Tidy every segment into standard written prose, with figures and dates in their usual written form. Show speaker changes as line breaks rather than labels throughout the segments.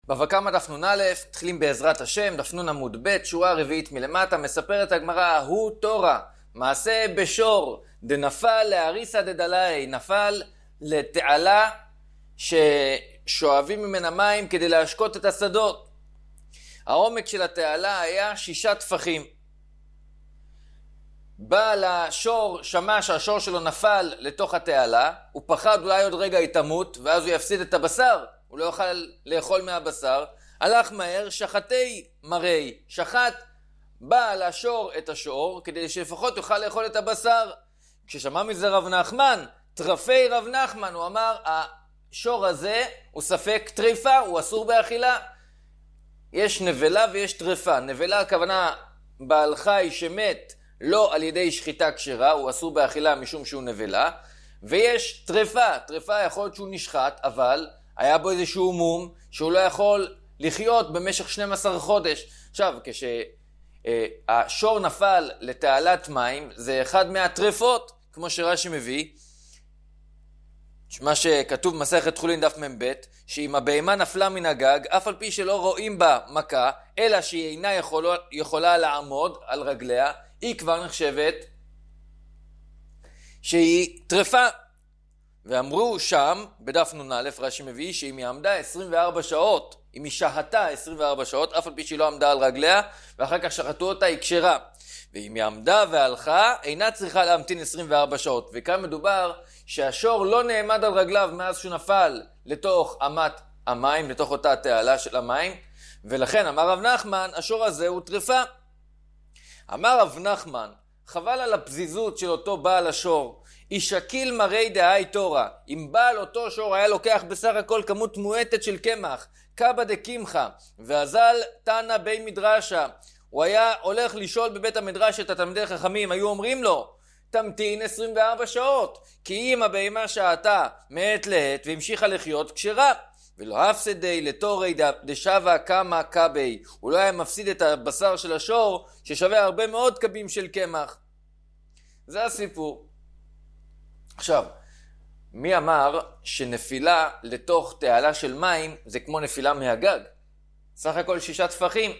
בבא קמא דף נ"א, מתחילים בעזרת השם, דף נ עמוד ב', שורה רביעית מלמטה, מספרת הגמרא, הוא תורה, מעשה בשור, דנפל להריסא דדלאי, נפל לתעלה ששואבים ממנה מים כדי להשקות את השדות. העומק של התעלה היה 6 טפחים. בעל השור שמע שהשור שלו נפל לתוך התעלה, הוא פחד אולי עוד רגע היא תמות, ואז הוא יפסיד את הבשר, הוא לא יוכל לאכול מהבשר, הלך מהר, שחטי מראי, שחט בעל השור את השור, כדי שלפחות יוכל לאכול את הבשר. כששמע מזה רב נחמן, טרפי רב נחמן, הוא אמר, השור הזה הוא ספק טריפה, הוא אסור באכילה. יש נבלה ויש טרפה. נבלה הכוונה בעל חי שמת לא על ידי שחיטה כשרה, הוא אסור באכילה משום שהוא נבלה. ויש טרפה, טרפה יכול להיות שהוא נשחט, אבל היה בו איזשהו מום שהוא לא יכול לחיות במשך 12 חודש. עכשיו, כשהשור נפל לתעלת מים, זה אחד מהטרפות, כמו שרש"י מביא, מה שכתוב במסכת חולין דף מ"ב, שאם הבהמה נפלה מן הגג, אף על פי שלא רואים בה מכה, אלא שהיא אינה יכולה לעמוד על רגליה, היא כבר נחשבת שהיא טרפה. ואמרו שם, בדף נ"א, רש"י מביא, שאם היא עמדה 24 שעות, אם היא שהתה 24 שעות, אף על פי שהיא לא עמדה על רגליה, ואחר כך שחטו אותה, היא כשרה. ואם היא עמדה והלכה, אינה צריכה להמתין 24 שעות. וכאן מדובר שהשור לא נעמד על רגליו מאז שהוא נפל לתוך אמת המים, לתוך אותה תעלה של המים, ולכן אמר רב נחמן, השור הזה הוא טרפה. אמר רב נחמן, חבל על הפזיזות של אותו בעל השור, ישקיל מראי דהאי תורה. אם בעל אותו שור היה לוקח בסך הכל כמות מועטת של קמח, קבא דקמחא, ואזל תנא בי מדרשה, הוא היה הולך לשאול בבית המדרש את התלמידי חכמים, היו אומרים לו, תמתין 24 שעות, כי אם הבהמה שעתה מעת לעת והמשיכה לחיות כשרה, ולא הפסדי לתורי דשווה כמה קבי, הוא לא היה מפסיד את הבשר של השור ששווה הרבה מאוד קבים של קמח. זה הסיפור. עכשיו, מי אמר שנפילה לתוך תעלה של מים זה כמו נפילה מהגג? סך הכל 6 טפחים.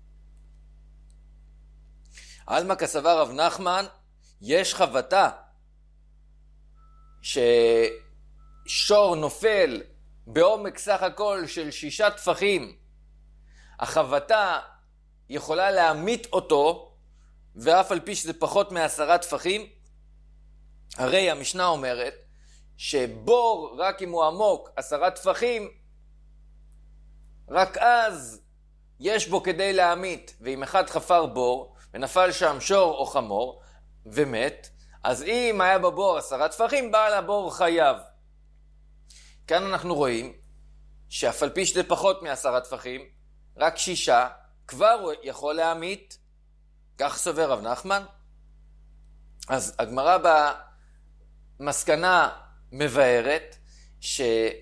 עלמא כסבר רב נחמן, יש חבטה ששור נופל בעומק סך הכל של 6 טפחים. החבטה יכולה להמית אותו, ואף על פי שזה פחות מ10 טפחים. הרי המשנה אומרת שבור רק אם הוא עמוק 10 טפחים, רק אז יש בו כדי להמית. ואם אחד חפר בור ונפל שם שור או חמור ומת, אז אם היה בבור 10 טפחים, בעל הבור חייב. כאן אנחנו רואים שאף על פי שזה פחות מ10 טפחים, רק 6, כבר הוא יכול להמית. כך סובר רב נחמן. אז הגמרא במסקנה מבארת שרב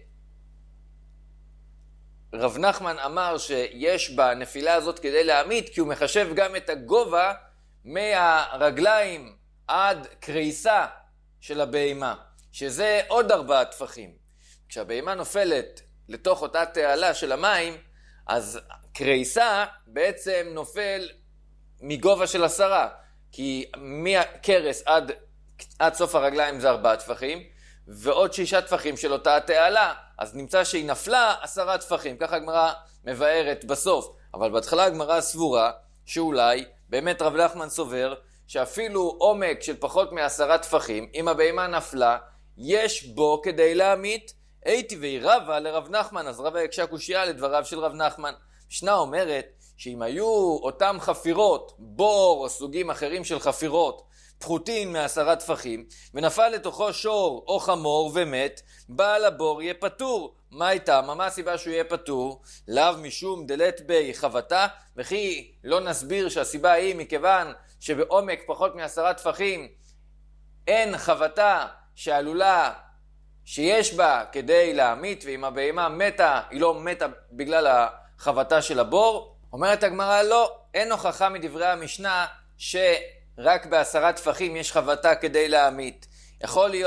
נחמן אמר שיש בנפילה הזאת כדי להמית, כי הוא מחשב גם את הגובה מהרגליים עד קריסה של הבהמה, שזה עוד 4 טפחים. כשהבהמה נופלת לתוך אותה תעלה של המים, אז קריסה בעצם נופל מגובה של 10, כי מהקרס עד סוף הרגליים זה 4 טפחים, ועוד 6 טפחים של אותה תעלה, אז נמצא שהיא נפלה 10 טפחים. ככה הגמרא מבארת בסוף, אבל בהתחלה הגמרא סבורה שאולי באמת רב נחמן סובר שאפילו עומק של פחות מ10 טפחים, אם הבהמה נפלה, יש בו כדי להמית. הייתי וירבה לרב נחמן, אז רבה יקשה קושיה לדבריו של רב נחמן. משנה אומרת שאם היו אותם חפירות, בור או סוגים אחרים של חפירות, פחותין מ10 טפחים, ונפל לתוכו שור או חמור ומת, בעל הבור יהיה פטור. מה הייתה? מה הסיבה שהוא יהיה פטור? לאו משום דלת בי חבטה, וכי לא נסביר שהסיבה היא מכיוון שבעומק פחות מ10 טפחים אין חבטה שעלולה שיש בה כדי להמית, ואם הבהמה מתה, היא לא מתה בגלל החבטה של הבור. אומרת הגמרא, לא, אין הוכחה מדברי המשנה שרק ב10 טפחים יש חבטה כדי להמית. יכול להיות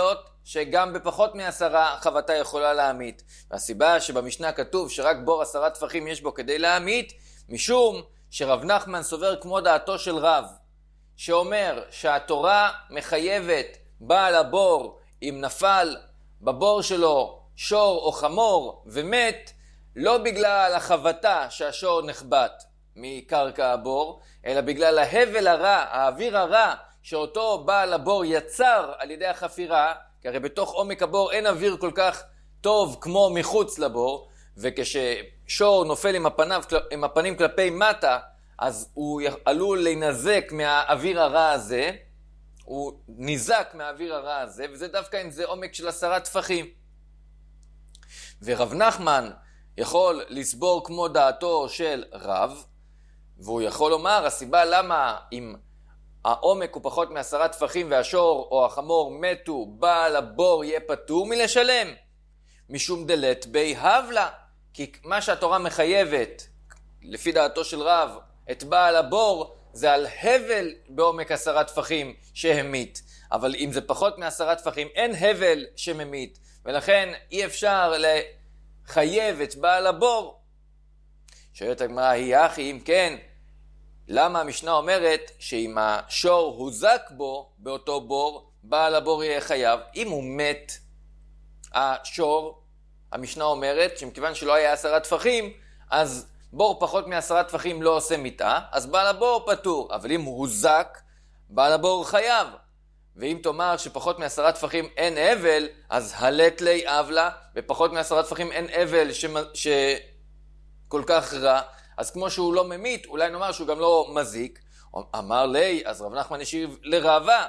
שגם בפחות מ10 חבטה יכולה להמית. והסיבה שבמשנה כתוב שרק בור 10 טפחים יש בו כדי להמית, משום שרב נחמן סובר כמו דעתו של רב, שאומר שהתורה מחייבת בעל הבור, אם נפל בבור שלו שור או חמור ומת, לא בגלל החבטה שהשור נחבט מקרקע הבור, אלא בגלל ההבל הרע, האוויר הרע, שאותו בעל הבור יצר על ידי החפירה, כי הרי בתוך עומק הבור אין אוויר כל כך טוב כמו מחוץ לבור, וכששור נופל עם הפנים כלפי מטה, אז הוא עלול להינזק מהאוויר הרע הזה, הוא ניזק מהאוויר הרע הזה, וזה דווקא אם זה עומק של 10 טפחים. ורב נחמן יכול לסבור כמו דעתו של רב, והוא יכול לומר, הסיבה למה אם העומק הוא פחות מ10 טפחים והשור או החמור מתו, בעל הבור יהיה פטור מלשלם, משום דלת בי הבלה, כי מה שהתורה מחייבת, לפי דעתו של רב, את בעל הבור, זה על הבל בעומק 10 טפחים שהמית. אבל אם זה פחות מ10 טפחים, אין הבל שממית, ולכן אי אפשר לחייב את בעל הבור. שואלת הגמרא, היא אחי, אם כן, למה המשנה אומרת שאם השור הוזק בו באותו בור, בעל הבור יהיה חייב? אם הוא מת, השור, המשנה אומרת שמכיוון שלא היה 10 טפחים, אז בור פחות מ10 טפחים לא עושה מיתה, אז בעל הבור פטור. אבל אם הוא הוזק, בעל הבור חייב. ואם תאמר שפחות מ10 טפחים אין אבל, אז הלט לי אבלה, ופחות מ10 טפחים אין אבל שכל כך רע, אז כמו שהוא לא ממית, אולי נאמר שהוא גם לא מזיק. אמר לי, אז רב נחמן השיב לרעבה,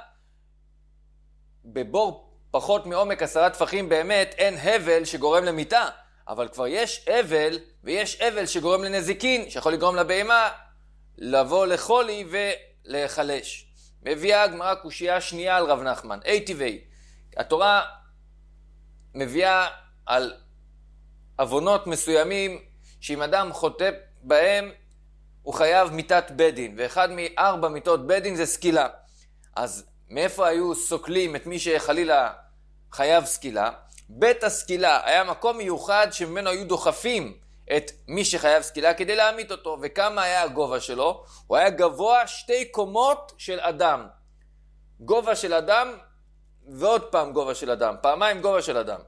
בבור פחות מעומק 10 טפחים באמת אין הבל שגורם למיתה, אבל כבר יש אבל, ויש אבל שגורם לנזיקין, שיכול לגרום לבהמה לבוא לחולי ולהיחלש. מביאה הגמרא קושייה שנייה על רב נחמן. טבעי, התורה מביאה על עוונות מסוימים, שאם אדם חוטא בהם, הוא חייב מיתת בית דין, ואחד מ4 מיתות בית דין זה סקילה. אז מאיפה היו סוקלים את מי שחלילה חייב סקילה? בית הסקילה היה מקום מיוחד שממנו היו דוחפים את מי שחייב סקילה כדי להמית אותו. וכמה היה הגובה שלו? הוא היה גבוה 2 קומות של אדם. גובה של אדם ועוד פעם גובה של אדם. פעמיים גובה של אדם.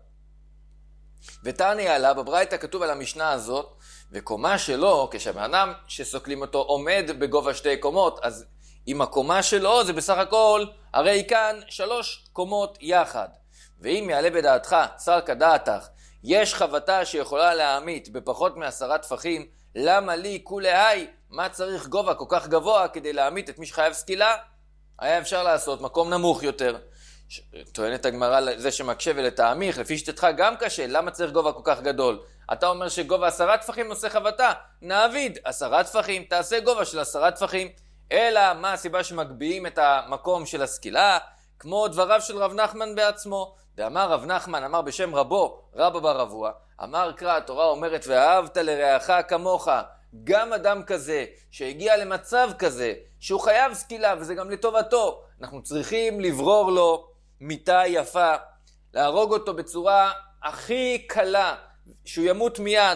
ותעני עלה, בברייתא כתוב על המשנה הזאת, וקומה שלו, כשהאדם שסוקלים אותו עומד בגובה 2 קומות, אז עם הקומה שלו זה בסך הכל, הרי כאן 3 קומות יחד. ואם יעלה בדעתך, שר כדעתך, יש חבטה שיכולה להעמית בפחות מ10 טפחים, למה לי כולי, מה צריך גובה כל כך גבוה כדי להעמית את מי שחייב סקילה? היה אפשר לעשות מקום נמוך יותר. טוענת הגמרא לזה שמקשה ולתעמיך, לפי שתתך גם קשה, למה צריך גובה כל כך גדול? אתה אומר שגובה 10 טפחים נושא חבטה, נעביד 10 טפחים, תעשה גובה של 10 טפחים. אלא מה הסיבה שמגביהים את המקום של הסקילה? כמו דבריו של רב נחמן בעצמו. ואמר רב נחמן, אמר בשם רבו, רבא בר רבוע, אמר קרא, התורה אומרת, ואהבת לרעך כמוך. גם אדם כזה, שהגיע למצב כזה, שהוא חייב סקילה, וזה גם לטובתו, אנחנו צריכים לברור לו מיתה יפה, להרוג אותו בצורה הכי קלה, שהוא ימות מיד.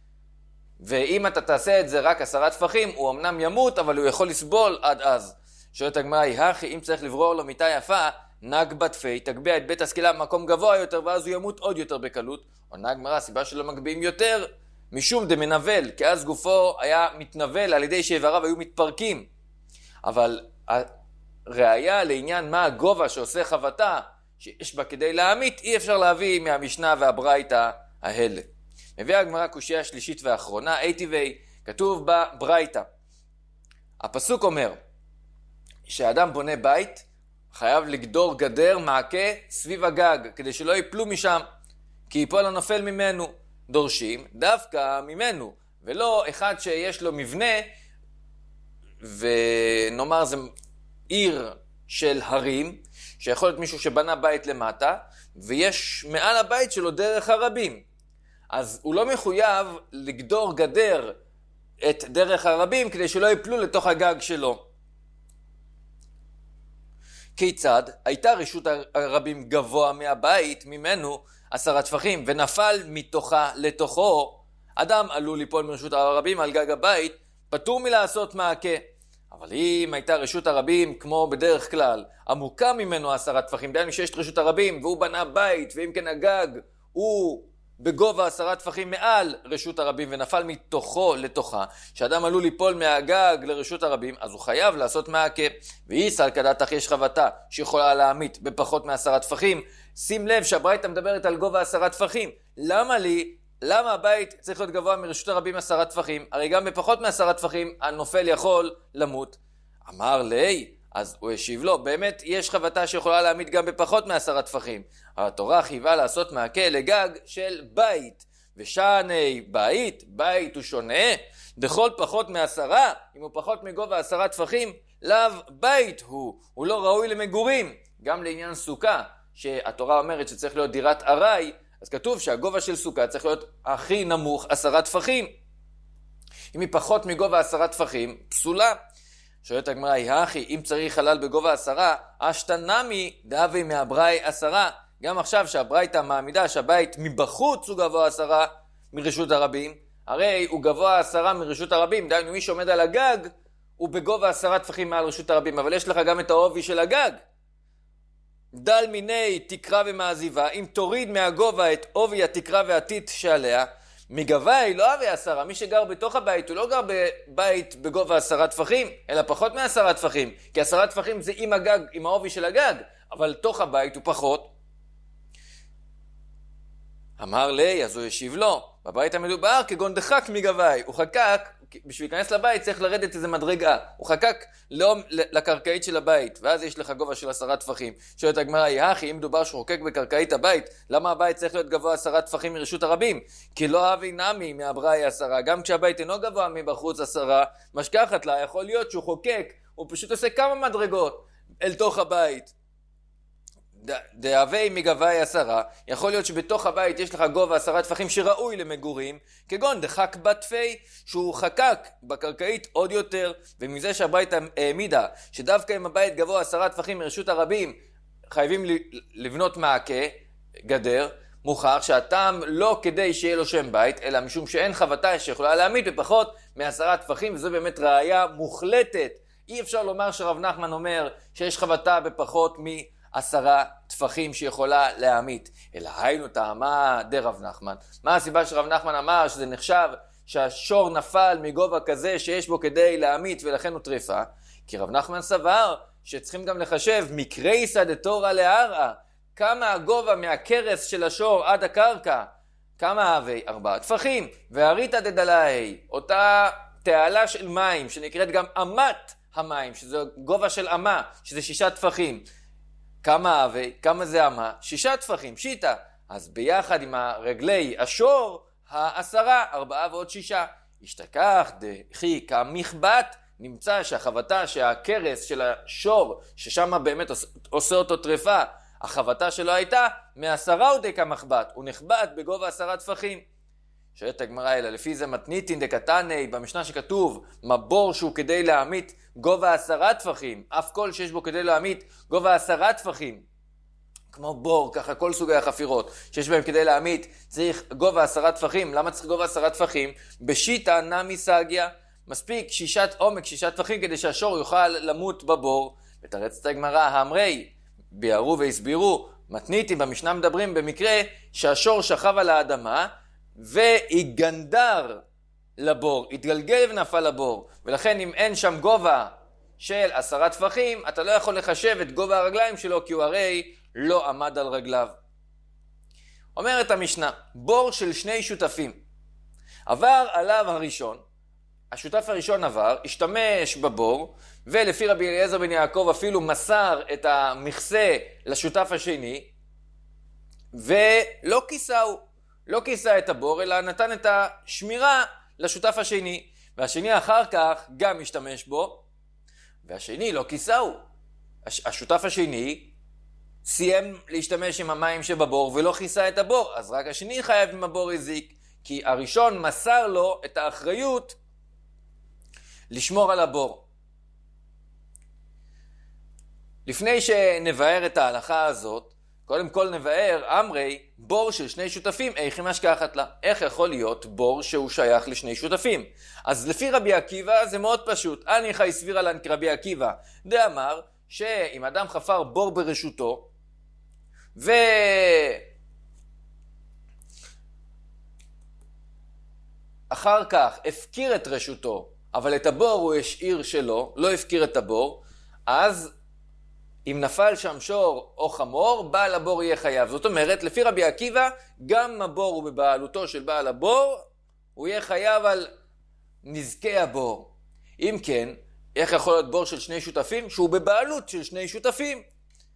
ואם אתה תעשה את זה רק 10 טפחים, הוא אמנם ימות, אבל הוא יכול לסבול עד אז. שואלת הגמרא, אם צריך לברור לו מיתה יפה, נג בתפי, תגביע את בית הסקילה במקום גבוה יותר, ואז הוא ימות עוד יותר בקלות. עונה הגמרא, הסיבה שלא מגביעים יותר, משום דמנבל, כי אז גופו היה מתנבל על ידי שאיבריו היו מתפרקים. אבל הראיה לעניין מה הגובה שעושה חבטה, שיש בה כדי להעמית, אי אפשר להביא מהמשנה והברייתא האלה. מביאה הגמרא קושייה שלישית ואחרונה, טבעי, כתוב בברייתא. הפסוק אומר, שהאדם בונה בית, חייב לגדור גדר מעקה סביב הגג, כדי שלא ייפלו משם, כי ייפול הנופל ממנו. דורשים דווקא ממנו, ולא אחד שיש לו מבנה, ונאמר זה עיר של הרים, שיכול להיות מישהו שבנה בית למטה, ויש מעל הבית שלו דרך הרבים. אז הוא לא מחויב לגדור גדר את דרך הרבים, כדי שלא ייפלו לתוך הגג שלו. כיצד? הייתה רשות הרבים גבוה מהבית ממנו 10 טפחים, ונפל מתוכה לתוכו. אדם עלול ליפול מרשות הרבים על גג הבית, פטור מלעשות מעקה. אבל אם הייתה רשות הרבים, כמו בדרך כלל, עמוקה ממנו 10 טפחים, דהיינו שיש את רשות הרבים, והוא בנה בית, ואם כן הגג הוא בגובה 10 טפחים מעל רשות הרבים, ונפל מתוכו לתוכה, שאדם עלול ליפול מהגג לרשות הרבים, אז הוא חייב לעשות מעקה. ואיסא על כדתך יש חבטה שיכולה להמית בפחות מ10 טפחים. שים לב שהברייתא מדברת על גובה 10 טפחים. למה הבית צריך להיות גבוה מרשות הרבים 10 טפחים? הרי גם בפחות מ10 טפחים הנופל יכול למות. אמר לי, אז הוא השיב לו, באמת יש חבטה שיכולה להעמיד גם בפחות מ10 טפחים. התורה חייבה לעשות מעקה לגג של בית. ושעני בית הוא שונה, דכל פחות מ10, אם הוא פחות מגובה 10 טפחים, לאו בית הוא לא ראוי למגורים. גם לעניין סוכה, שהתורה אומרת שצריך להיות דירת ארעי, אז כתוב שהגובה של סוכה צריך להיות הכי נמוך 10 טפחים. אם היא פחות מגובה 10 טפחים, פסולה. שואלת הגמרא, אם צריך חלל בגובה 10, אשתנמי דהווי מהבראי 10. גם עכשיו שהברייתא מעמידה שהבית מבחוץ הוא גבוה 10 מרשות הרבים, הרי הוא גבוה 10 מרשות הרבים, דהיינו מי שעומד על הגג הוא בגובה 10 טפחים מעל רשות הרבים, אבל יש לך גם את העובי של הגג. דל מיני תקרה ומעזיבה, אם תוריד מהגובה את עובי התקרה והטיט שעליה, מגבי לא הווי 10, מי שגר בתוך הבית הוא לא גר בבית בגובה 10 טפחים, אלא פחות מ10 טפחים, כי 10 טפחים זה עם הגג, עם העובי של הגג, אבל תוך הבית הוא פחות. אמר לי, אז הוא השיב לו, בבית המדובר כגון דחק מגבי, הוא חקק, בשביל להיכנס לבית צריך לרדת איזה מדרגה, הוא חקק לא לקרקעית של הבית, ואז יש לך גובה של 10 טפחים. שואלת הגמרא, אם מדובר שהוא חוקק בקרקעית הבית, למה הבית צריך להיות גבוה 10 טפחים מרשות הרבים? כי לא אבי נמי מהבראי 10, גם כשהבית אינו גבוה מבחוץ 10, משכחת לה, יכול להיות שהוא חוקק, הוא פשוט עושה כמה מדרגות אל תוך הבית. דהווי מגבי 10, יכול להיות שבתוך הבית יש לך גובה 10 טפחים שראוי למגורים, כגון דחק בתפי, שהוא חקק בקרקעית עוד יותר, ומזה שהבית העמידה שדווקא אם הבית גבוה 10 טפחים מרשות הרבים חייבים לבנות מעקה, גדר, מוכח שהטעם לא כדי שיהיה לו שם בית, אלא משום שאין חבטה שיכולה להעמיד בפחות מ10 טפחים, וזו באמת ראיה מוחלטת. אי אפשר לומר שרב נחמן אומר שיש חבטה בפחות מ10 טפחים שיכולה להעמיד, אלא היינו טעמה דרב נחמן. מה הסיבה שרב נחמן אמר שזה נחשב שהשור נפל מגובה כזה שיש בו כדי להעמיד ולכן הוא טרפה? כי רב נחמן סבר שצריכים גם לחשב מקרייסא דתורא לערעא, כמה הגובה מהקרס של השור עד הקרקע, כמה הווי 4 טפחים, והריתא דדלאי, אותה תעלה של מים שנקראת גם אמת המים, שזה גובה של אמה, שזה 6 טפחים. כמה הווי, כמה זה אמה? 6 טפחים, שיטה. אז ביחד עם הרגלי השור, 10, 4 ועוד 6. השתכח דחי כמחבת, נמצא שהחבטה, שהקרס של השור, ששם באמת עושה אותו טרפה, החבטה שלו הייתה מ10 עודי כמחבת, הוא נחבט בגובה 10 טפחים. שואלת הגמרא, אלא לפי זה מתניתין דקתני, במשנה שכתוב מבור שהוא כדי להעמיד גובה 10 טפחים, אף כל שיש בו כדי להעמיד גובה 10 טפחים, כמו בור, ככה כל סוגי החפירות שיש בהם כדי להעמיד צריך גובה 10 טפחים. למה צריך גובה 10 טפחים? בשיטה נמי סגיה, מספיק 6 עומק 6 טפחים כדי שהשור יוכל למות בבור. ותרצת הגמרא, האמרי ביארו והסבירו, מתניתין במשנה מדברים במקרה שהשור שכב על האדמה והיגנדר לבור, התגלגל ונפל לבור, ולכן אם אין שם גובה של 10 טפחים, אתה לא יכול לחשב את גובה הרגליים שלו, כי הוא הרי לא עמד על רגליו. אומרת המשנה, בור של 2 שותפים, עבר עליו הראשון, השותף הראשון עבר, השתמש בבור, ולפי רבי אליעזר בן יעקב אפילו מסר את המכסה לשותף השני, ולא כיסהו, לא כיסה את הבור, אלא נתן את השמירה לשותף השני, והשני אחר כך גם השתמש בו, והשני לא כיסהו. השותף השני סיים להשתמש עם המים שבבור ולא כיסה את הבור, אז רק השני חייב עם הבור הזיק, כי הראשון מסר לו את האחריות לשמור על הבור. לפני שנבאר את ההלכה הזאת, קודם כל נבאר אמרי בור של שני שותפים, איך משכחת לה. איך יכול להיות בור שהוא שייך לשני שותפים? אז לפי רבי עקיבא זה מאוד פשוט. הניחא הסבירה לן כרבי עקיבא דאמר שאם אדם חפר בור ברשותו ואחר כך הפקיר את רשותו, אבל את הבור הוא השאיר שלו, לא הפקיר את הבור, אז אם נפל שם שור או חמור, בעל הבור יהיה חייב. זאת אומרת, לפי רבי עקיבא, גם הבור הוא בבעלותו של בעל הבור, הוא יהיה חייב על נזקי הבור. אם כן, איך יכול להיות בור של שני שותפים? שהוא בבעלות של שני שותפים.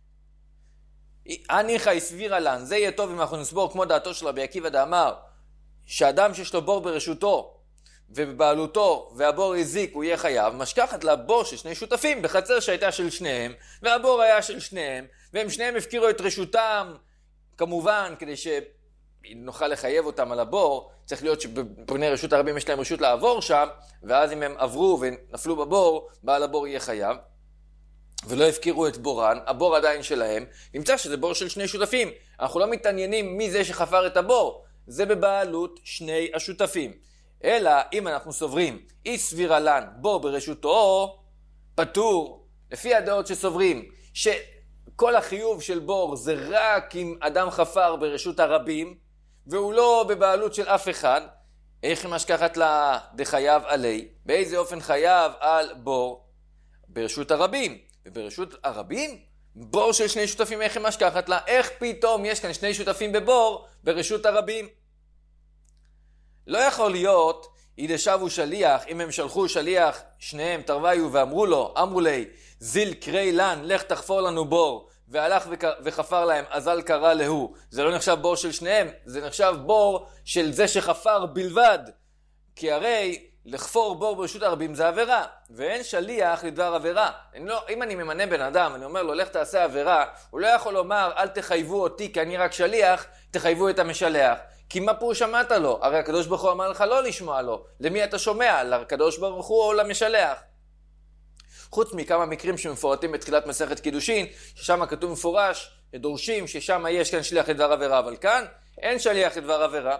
הניחא הסבירה לן, זה יהיה טוב אם אנחנו נסבור כמו דעתו של רבי עקיבא דאמר, שאדם שיש לו בור ברשותו ובבעלותו והבור הזיק הוא יהיה חייב, משכחת לבור של שני שותפים בחצר שהייתה של שניהם והבור היה של שניהם והם שניהם הפקירו את רשותם, כמובן כדי שנוכל לחייב אותם על הבור צריך להיות שבבני רשות הרבים יש להם רשות לעבור שם, ואז אם הם עברו ונפלו בבור בעל הבור יהיה חייב ולא הפקירו את בורן, הבור עדיין שלהם, נמצא שזה בור של שני שותפים. אנחנו לא מתעניינים מי זה שחפר את הבור, זה בבעלות שני השותפים. אלא אם אנחנו סוברים אי סבירה לן בור ברשותו פטור, לפי הדעות שסוברים שכל החיוב של בור זה רק אם אדם חפר ברשות הרבים והוא לא בבעלות של אף אחד, איך משכחת לה דחייב עלי? באיזה אופן חייב על בור? ברשות הרבים. וברשות הרבים בור של שני שותפים, איך משכחת לה? איך פתאום יש כאן שני שותפים בבור ברשות הרבים? לא יכול להיות, אידה שבו שליח, אם הם שלחו שליח, שניהם תרוויו ואמרו לי, זיל קרי לן, לך תחפור לנו בור, והלך וחפר להם, אזל קרא להוא. זה לא נחשב בור של שניהם, זה נחשב בור של זה שחפר בלבד. כי הרי לחפור בור ברשות הרבים זה עבירה, ואין שליח לדבר עבירה. אם אני ממנה בן אדם, אני אומר לו, לך תעשה עבירה, הוא לא יכול לומר, אל תחייבו אותי כי אני רק שליח, תחייבו את המשלח. כי מה פה שמעת לו? הרי הקדוש ברוך הוא אמר לך לא לשמוע לו. למי אתה שומע? לקדוש ברוך הוא או למשלח? חוץ מכמה מקרים שמפורטים בתחילת מסכת קידושין, ששם כתוב מפורש, דורשים ששם יש כאן שליח לדבר עבירה, אבל כאן אין שליח לדבר עבירה.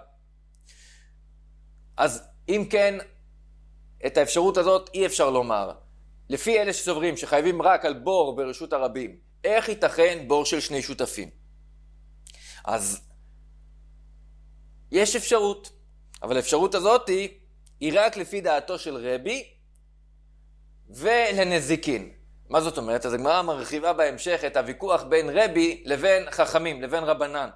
אז אם כן, את האפשרות הזאת אי אפשר לומר. לפי אלה שסוברים שחייבים רק על בור ברשות הרבים, איך ייתכן בור של שני שותפים? אז יש אפשרות, אבל האפשרות הזאת היא רק לפי דעתו של רבי ולנזיקין. מה זאת אומרת? אז הגמרא מרחיבה בהמשך את הוויכוח בין רבי לבין חכמים, לבין רבנן.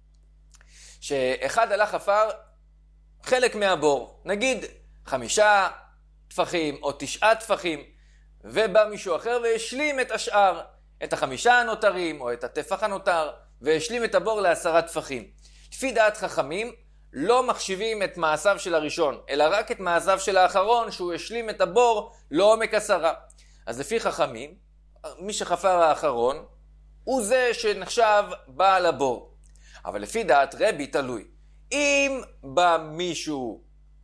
שאחד הלך חפר חלק מהבור, נגיד 5 טפחים או 9 טפחים, ובא מישהו אחר והשלים את השאר, את 5 הנותרים או את הטפח הנותר, והשלים את הבור ל10 טפחים. לפי דעת חכמים, לא מחשיבים את מעשיו של הראשון, אלא רק את מעשיו של האחרון, שהוא השלים את הבור לעומק 10. אז לפי חכמים, מי שחפר האחרון, הוא זה שנחשב בעל הבור. אבל לפי דעת רבי תלוי. אם בא מישהו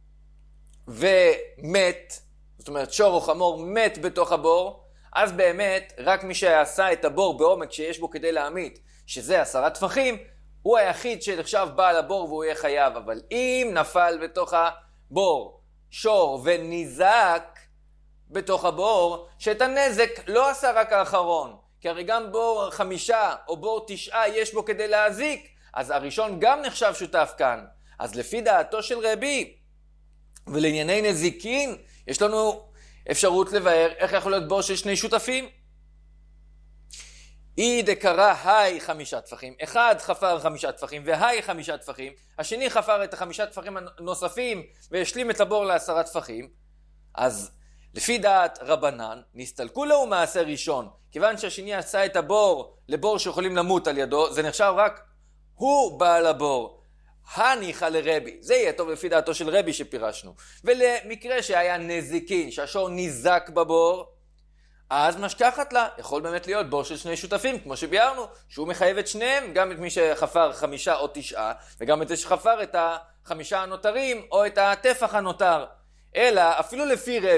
ומת, זאת אומרת שור או חמור מת בתוך הבור, אז באמת רק מי שעשה את הבור בעומק שיש בו כדי להמית, שזה 10 טפחים, הוא היחיד שנחשב בעל הבור והוא יהיה חייב. אבל אם נפל בתוך הבור שור וניזק בתוך הבור, שאת הנזק לא עשה רק האחרון, כי הרי גם בור 5 או בור 9 יש בו כדי להזיק, אז הראשון גם נחשב שותף כאן. אז לפי דעתו של רבי ולענייני נזיקין, יש לנו אפשרות לבאר איך יכול להיות בור של שני שותפים. אי דקרא היי 5 טפחים, אחד חפר 5 טפחים והי 5 טפחים, השני חפר את 5 טפחים הנוספים והשלים את הבור ל10 טפחים, אז לפי דעת רבנן נסתלקו לו מעשה ראשון, כיוון שהשני עשה את הבור לבור שיכולים למות על ידו, זה נחשב רק הוא בעל הבור. הניחא לרבי, זה יהיה טוב לפי דעתו של רבי שפירשנו. ולמקרה שהיה נזיקין, שהשור ניזק בבור, אז משכחת לה, יכול באמת להיות בור של שני שותפים, כמו שביארנו, שהוא מחייב את שניהם, גם את מי שחפר 5 או 9, וגם את זה שחפר את 5 הנותרים, או את הטפח הנותר. אלא, אפילו לפי רבי,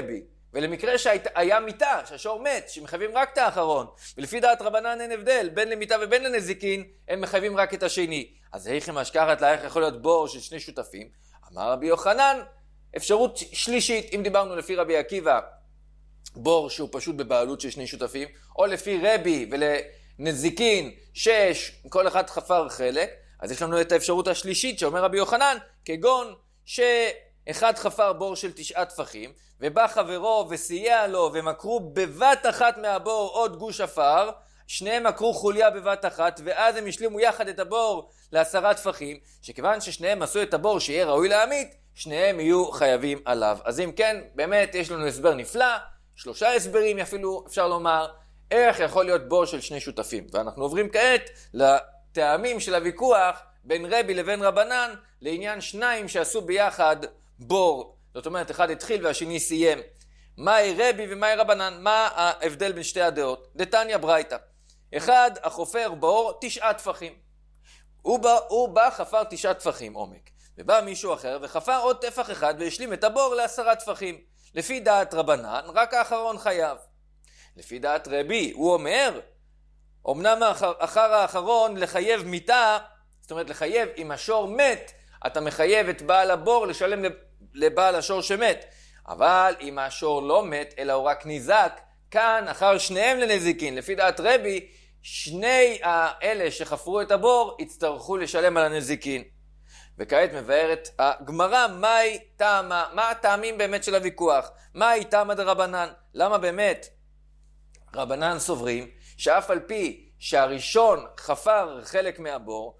ולמקרה שהיה מיתה, שהשור מת, שמחייבים רק את האחרון, ולפי דעת רבנן אין הבדל, בין למיתה ובין לנזיקין, הם מחייבים רק את השני. אז היכי משכחת לה, איך יכול להיות בור של שני שותפים? אמר רבי יוחנן, אפשרות שלישית, אם דיברנו לפי רבי עקיבא, בור שהוא פשוט בבעלות של שני שותפים, או לפי רבי ולנזיקין, 6, כל אחד חפר חלק, אז יש לנו את האפשרות השלישית שאומר רבי יוחנן, כגון שאחד חפר בור של 9 טפחים, ובא חברו וסייע לו ומקרו בבת אחת מהבור עוד גוש עפר, שניהם מקרו חוליה בבת אחת, ואז הם השלימו יחד את הבור ל10 טפחים, שכיוון ששניהם עשו את הבור שיהיה ראוי להמית, שניהם יהיו חייבים עליו. אז אם כן, באמת יש לנו הסבר נפלא, 3 הסברים אפילו אפשר לומר, איך יכול להיות בור של שני שותפים. ואנחנו עוברים כעת לטעמים של הוויכוח בין רבי לבין רבנן, לעניין 2 שעשו ביחד בור. זאת אומרת, אחד התחיל והשני סיים. מהי רבי ומהי רבנן? מה ההבדל בין שתי הדעות? דתניא ברייתא. אחד, החופר בור 9 טפחים. הוא בא חפר 9 טפחים עומק. ובא מישהו אחר וחפר עוד טפח אחד והשלים את הבור ל10 טפחים. לפי דעת רבנן, רק האחרון חייב. לפי דעת רבי, הוא אומר, אמנם אחר האחרון לחייב מיתה, זאת אומרת לחייב, אם השור מת, אתה מחייב את בעל הבור לשלם לבעל השור שמת. אבל אם השור לא מת, אלא הוא רק ניזק, כאן אחר שניהם לנזיקין. לפי דעת רבי, שני האלה שחפרו את הבור, יצטרכו לשלם על הנזיקין. וכעת מבארת הגמרא, מה הטעמים באמת של הוויכוח? מהי טעמא דרבנן? למה באמת רבנן סוברים שאף על פי שהראשון חפר חלק מהבור,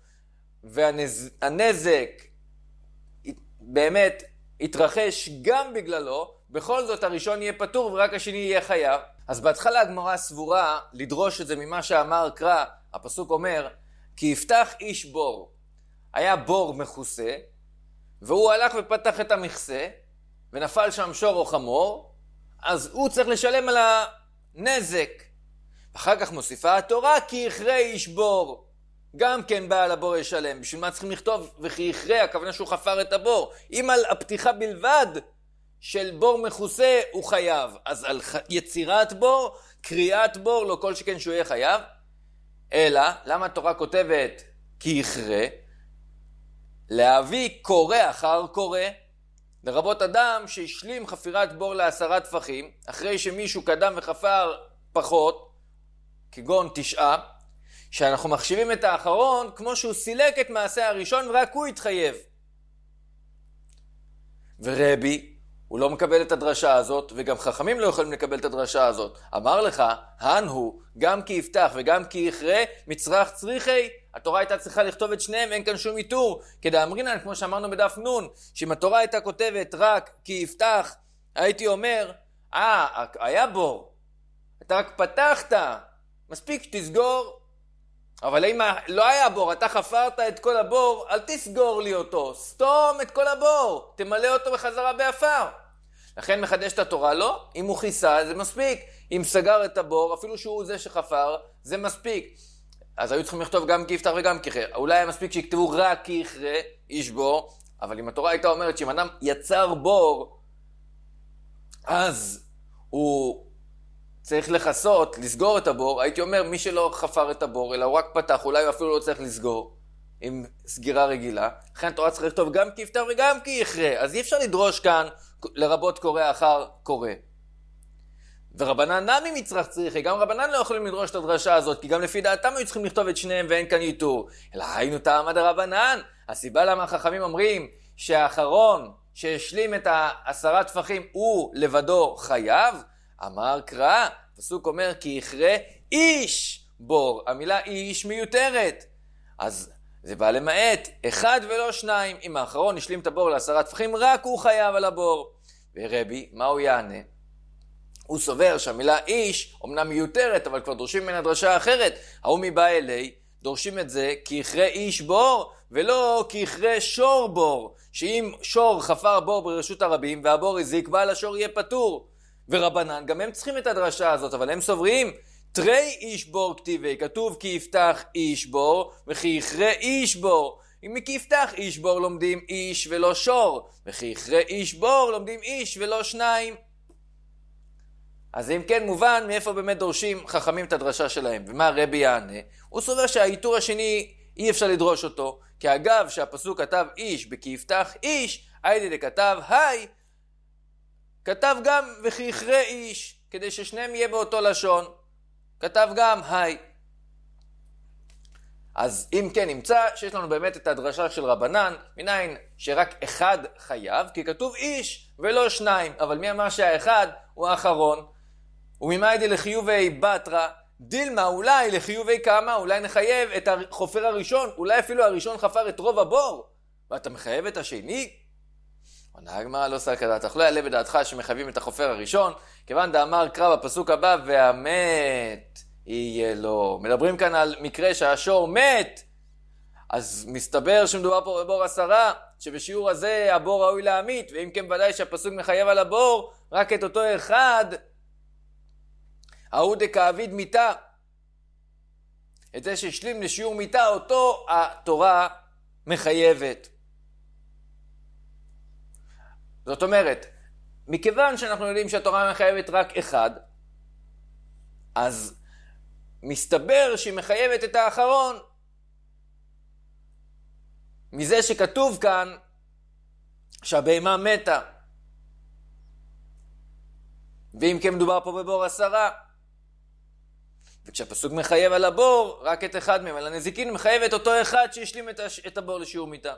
והנזק באמת התרחש גם בגללו, בכל זאת הראשון יהיה פטור ורק השני יהיה חייב. אז בהתחלה הגמרא סבורה לדרוש את זה ממה שאמר קרא, הפסוק אומר, כי יפתח איש בור. היה בור מכוסה, והוא הלך ופתח את המכסה, ונפל שם שור או חמור, אז הוא צריך לשלם על הנזק. אחר כך מוסיפה התורה, כי יכרה איש בור. גם כן בעל הבור ישלם. בשביל מה צריכים לכתוב וכי יכרה? הכוונה שהוא חפר את הבור. אם על הפתיחה בלבד של בור מכוסה הוא חייב, אז על יצירת בור, קריאת בור, לא כל שכן שהוא יהיה חייב. אלא, למה התורה כותבת כי יכרה? להביא קורא אחר קורא, לרבות אדם שהשלים חפירת בור ל10 טפחים, אחרי שמישהו קדם וחפר פחות, כגון 9, שאנחנו מחשיבים את האחרון כמו שהוא סילק את מעשה הראשון ורק הוא התחייב. ורבי, הוא לא מקבל את הדרשה הזאת, וגם חכמים לא יכולים לקבל את הדרשה הזאת. אמר לך, הוא, גם כי יפתח וגם כי יכרה, מצרך צריכי. התורה הייתה צריכה לכתוב את שניהם, אין כאן שום איתור. כדאמרינן, כמו שאמרנו בדף נון, שאם התורה הייתה כותבת רק כי יפתח, הייתי אומר, היה בור. אתה רק פתחת, מספיק שתסגור. אבל אם לא היה בור, אתה חפרת את כל הבור, אל תסגור לי אותו, סתום את כל הבור, תמלא אותו בחזרה באפר. לכן מחדש את התורה לא, אם הוא כיסה זה מספיק, אם סגר את הבור, אפילו שהוא זה שחפר, זה מספיק. אז היו צריכים לכתוב גם כי יפתח וגם כי יכרה. אולי היה מספיק שיכתבו רק כי יכרה, איש בור, אבל אם התורה הייתה אומרת שאם אדם יצר בור, אז הוא צריך לחסות, לסגור את הבור. הייתי אומר, מי שלא חפר את הבור, אלא הוא רק פתח, אולי הוא אפילו לא צריך לסגור, עם סגירה רגילה. לכן התורה צריך לכתוב גם כי יפתח וגם כי יכרה. אז אי אפשר לדרוש כאן, לרבות קורא אחר קורא. ורבנן נמי מצרך צריכי, גם רבנן לא יכולים לדרוש את הדרשה הזאת, כי גם לפי דעתם היו צריכים לכתוב את שניהם ואין כאן ייתור. אלא היינו טעמא דרבנן. הסיבה למה החכמים אומרים שהאחרון שהשלים את 10 טפחים הוא לבדו חייב, אמר קרא, פסוק אומר כי יכרה איש בור. המילה איש מיותרת. אז זה בא למעט, 1 ולא 2. אם האחרון השלים את הבור ל10 טפחים, רק הוא חייב על הבור. ורבי, מה הוא יענה? הוא סובר שהמילה איש אומנם מיותרת, אבל כבר דורשים ממנה דרשה אחרת. ההוא מבא אלי, דורשים את זה כי יכרה איש בור, ולא כי יכרה שור בור. שאם שור חפר בור ברשות הרבים, והבור הזיק, בעל השור יהיה פטור. ורבנן, גם הם צריכים את הדרשה הזאת, אבל הם סוברים, תרי איש בור כתיבי, כתוב כי יפתח איש בור, וכי יכרה איש בור. אם כי יפתח איש בור לומדים איש ולא שור, וכי יכרה איש בור לומדים איש ולא 2. אז אם כן מובן מאיפה באמת דורשים חכמים את הדרשה שלהם. ומה רבי יענה? הוא סובר שהאיתור השני אי אפשר לדרוש אותו, כי אגב שהפסוק כתב איש בכי יפתח איש, היידי דכתב היי, כתב גם וכי יכרה איש, כדי ששניהם יהיה באותו לשון. כתב גם היי. אז אם כן נמצא שיש לנו באמת את הדרשה של רבנן, מניין שרק אחד חייב, כי כתוב איש ולא שניים, אבל מי אמר שהאחד הוא האחרון? וממיידי לחיובי בתרא, דילמה אולי לחיובי כמה, אולי נחייב את החופר הראשון, אולי אפילו הראשון חפר את רוב הבור, ואתה מחייב את השני? עונה הגמרא לא סלקא דעתך, לא יעלה בדעתך שמחייבים את החופר הראשון, כיוון דאמר קרא בפסוק הבא, והמת יהיה לו. מדברים כאן על מקרה שהשור מת, אז מסתבר שמדובר פה בבור 10, שבשיעור הזה הבור ראוי להמית, ואם כן ודאי שהפסוק מחייב על הבור רק את אותו אחד, ההוא דכאביד מיתה. את זה שהשלים לשיעור מיתה, אותו התורה מחייבת. זאת אומרת, מכיוון שאנחנו יודעים שהתורה מחייבת רק אחד, אז מסתבר שהיא מחייבת את האחרון. מזה שכתוב כאן שהבהמה מתה. ואם כן מדובר פה בבור 10. וכשהפסוק מחייב על הבור, רק את אחד מהם, על הנזיקין מחייב את אותו אחד שהשלים את הבור לשיעור מיתה.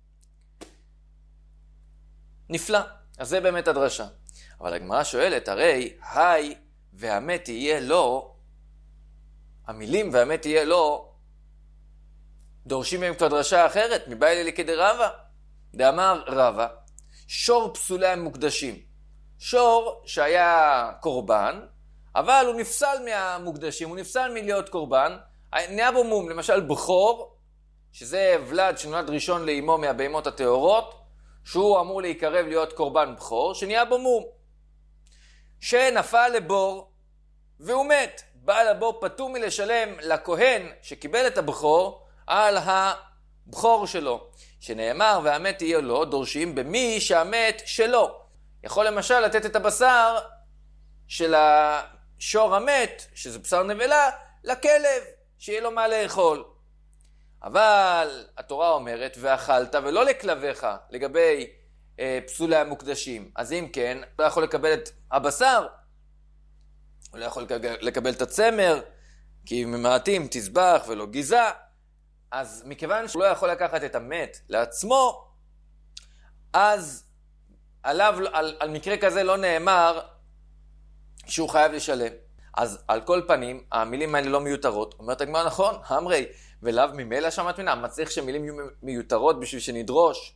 נפלא. אז זה באמת הדרשה. אבל הגמרא שואלת, הרי היי והמת יהיה לו, המילים והמת יהיה לו, דורשים מהם כבר דרשה אחרת, מבאי אלי כדרבא. דאמר רבא, שור פסולי המוקדשים. שור שהיה קורבן, אבל הוא נפסל מהמוקדשים, הוא נפסל מלהיות קורבן, נהיה בו מום, למשל בכור, שזה ולד שנולד ראשון לאמו מהבהמות הטהורות, שהוא אמור להיקרב להיות קורבן בכור, שנהיה בו מום. שנפל לבור, והוא מת. בעל הבור פטור מלשלם לכהן שקיבל את הבכור, על הבכור שלו. שנאמר, והמת יהיה לו, דורשים במי שהמת שלו. יכול למשל לתת את הבשר של השור המת, שזה בשר נבלה, לכלב, שיהיה לו מה לאכול. אבל התורה אומרת, ואכלת ולא לכלביך, לגבי פסולי המוקדשים. אז אם כן, הוא לא יכול לקבל את הבשר, הוא לא יכול לקבל את הצמר, כי ממעטים תזבח ולא גיזה. אז מכיוון שהוא לא יכול לקחת את המת לעצמו, אז עליו, על מקרה כזה לא נאמר שהוא חייב לשלם. אז על כל פנים, המילים האלה לא מיותרות. אומרת הגמרא, נכון, אמרי, ולאו ממילא שמת מינה, מה צריך שמילים יהיו מיותרות בשביל שנדרוש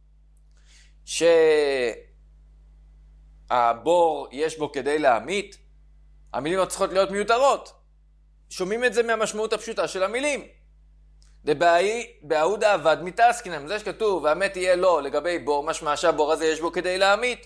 שהבור יש בו כדי להמית? המילים לא צריכות להיות מיותרות. שומעים את זה מהמשמעות הפשוטה של המילים. בהאוד העבד מתעסקינם, זה שכתוב, והמת יהיה לו לגבי בור, משמע שהבור הזה יש בו כדי להמית.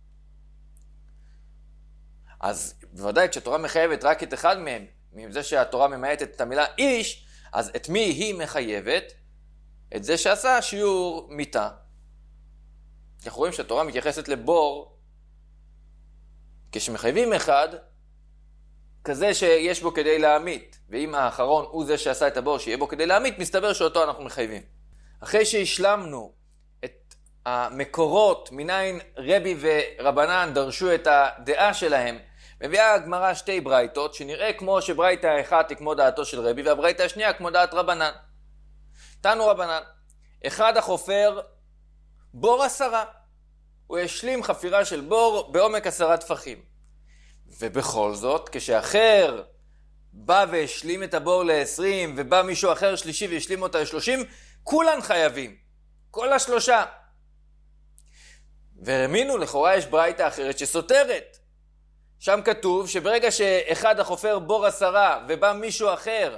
אז בוודאי כשהתורה מחייבת רק את אחד מהם, מזה שהתורה ממעטת את המילה איש, אז את מי היא מחייבת? את זה שעשה שיעור מיתה. אנחנו רואים שהתורה מתייחסת לבור, כשמחייבים אחד, כזה שיש בו כדי להמית. ואם האחרון הוא זה שעשה את הבור שיהיה בו כדי להמית, מסתבר שאותו אנחנו מחייבים. אחרי שהשלמנו את המקורות, מניין רבי ורבנן דרשו את הדעה שלהם, מביאה הגמרא שתי ברייתות, שנראה כמו שברייתה אחת היא כמו דעתו של רבי, והברייתה השנייה כמו דעת רבנן. תנו רבנן, אחד החופר בור 10. הוא השלים חפירה של בור בעומק 10 טפחים. ובכל זאת, כשאחר בא והשלים את הבור ל-20, ובא מישהו אחר שלישי והשלים אותה ל-30, כולן חייבים. כל השלושה. ורמינו, לכאורה יש ברייתה אחרת שסותרת. שם כתוב שברגע שאחד החופר בור 10 ובא מישהו אחר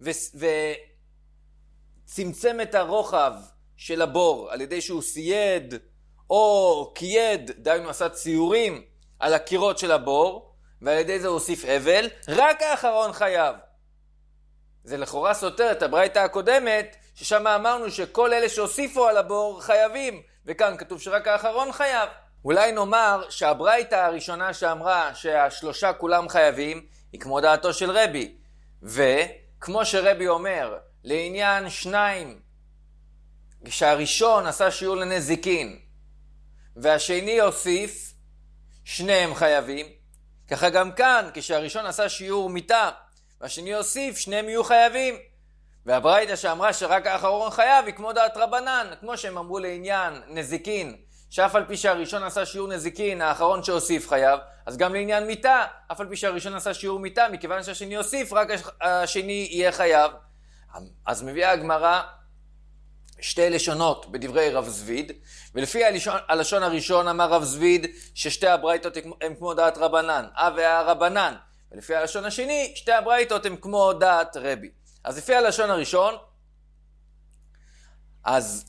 וצמצם את הרוחב של הבור על ידי שהוא סייד או קייד, דיינו עשה ציורים על הקירות של הבור, ועל ידי זה הוא הוסיף אבל, רק האחרון חייב. זה לכאורה סותר את הברייתא הקודמת, ששם אמרנו שכל אלה שהוסיפו על הבור חייבים, וכאן כתוב שרק האחרון חייב. אולי נאמר שהברייתא הראשונה שאמרה שהשלושה כולם חייבים היא כמו דעתו של רבי, וכמו שרבי אומר לעניין שניים, כשהראשון עשה שיעור לנזיקין והשני הוסיף, שניהם חייבים. ככה גם כאן, כשהראשון עשה שיעור מיתה והשני הוסיף, שניהם יהיו חייבים. והברייתא שאמרה שרק האחרון חייב היא כמו דעת רבנן, כמו שהם אמרו לעניין נזיקין, שאף על פי שהראשון עשה שיעור נזיקין, האחרון שהוסיף חייב, אז גם לעניין מיתה, אף על פי שהראשון עשה שיעור מיתה, מכיוון שהשני הוסיף, רק השני יהיה חייב. אז מביאה הגמרא שתי לשונות בדברי רב זביד, ולפי הלשון הראשון אמר רב זביד ששתי הברייתות הם כמו דעת רבנן, והרבנן, ולפי הלשון השני שתי הברייתות הם כמו דעת רבי. אז לפי הלשון הראשון, אז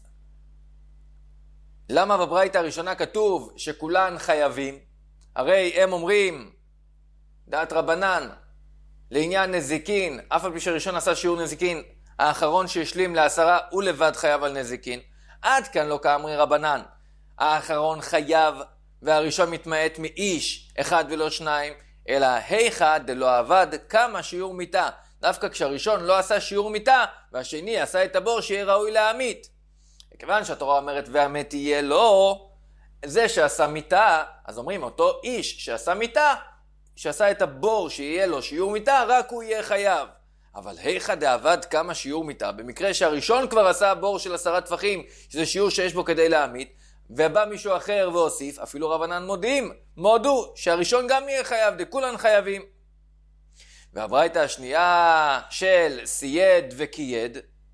למה בברייתא הראשונה כתוב שכולן חייבים? הרי הם אומרים דעת רבנן לעניין נזיקין, אף על פי שהראשון עשה שיעור נזיקין, האחרון שהשלים לעשרה הוא לבד חייב על נזיקין. עד כאן לא כאמרי רבנן, האחרון חייב והראשון מתמעט מאיש אחד ולא שניים, אלא היכא דלא עבד כמה שיעור מיתה. דווקא כשהראשון לא עשה שיעור מיתה והשני עשה את הבור שיהיה ראוי להמית. וכיוון שהתורה אומרת והמת יהיה לו, זה שעשה מיתה, אז אומרים אותו איש שעשה מיתה, שעשה את הבור שיהיה לו שיעור מיתה, רק הוא יהיה חייב. אבל היכא דעבד כמה שיעור מיתה, במקרה שהראשון כבר עשה בור של 10 טפחים, שזה שיעור שיש בו כדי להמית, ובא מישהו אחר והוסיף, אפילו רבנן מודו שהראשון גם יהיה חייב, דכולן חייבים. והברייתא השנייה של סייד וקייד,